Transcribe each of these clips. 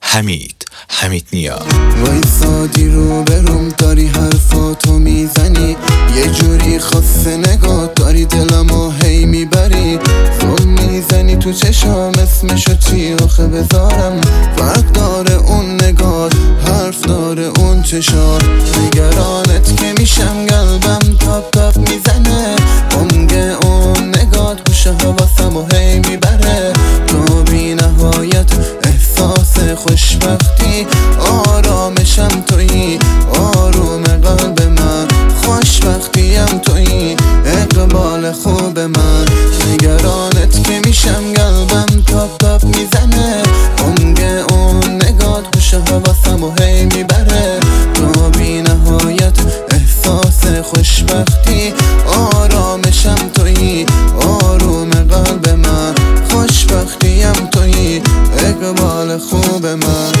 حمید نیا. وایسادی رو بروم داری حرفاتو میزنی، یه جوری خاصه نگاه داری دلمو هی میبری، زل میزنی تو چشام اسمشو چی آخه بذارم، فرق داره اون نگاه حرف داره اون چشار، نگرانت که میشم قلبم تاپ تاپ میزنه، عمق اون نگاه گوشه حواسمو هی میبره، تو بی نهایت احساس خوشبختی، آرامشم تویی آروم قلب من، خوشبختیم تویی اقبال خوب من، نگرانت که میشم قلبم تاپ تاپ میزنه، عمق اون نگاه گوشه حواسمو هی میبره، تو بی نهایت احساس خوشبختی، آرامشم تویی آروم قلب من، خوشبختیم تویی اقبال خوب من.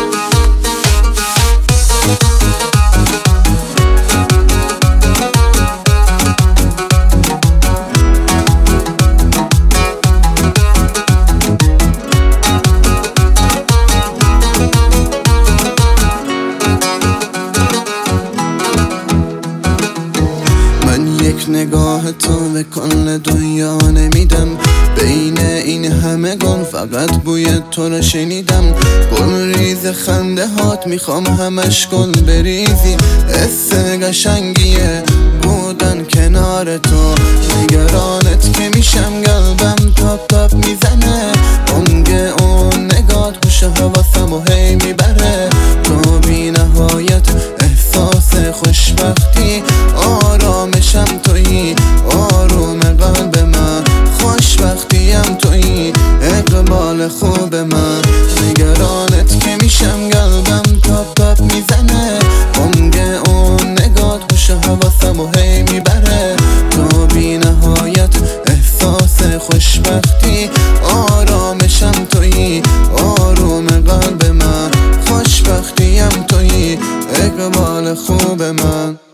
یک نگاه تو به کل دنیا نمیدم، بین این همه گم فقط بوی تو رو شنیدم، گل ریز خنده هات میخوام همش گل بریزی، حس قشنگیه بودن کنار تو، نگرانت که میشم قلبم تاپ تاپ میزنه، عمق اون نگاه گوشه حواسمو هی میبره، تو بی نهایت احساس خوشبختی، آرامشم تویی آروم قلب من، خوشبختیم تویی اقبال خوب من، نگرانت که میشم قلبم تاپ تاپ میزنه، عمق اون نگاه گوشه حواسمو هی میبره، تو بی نهایت احساس خوشبختی، آرامشم تویی آروم قلب من، خوشبختیم تویی اقبال خوب من.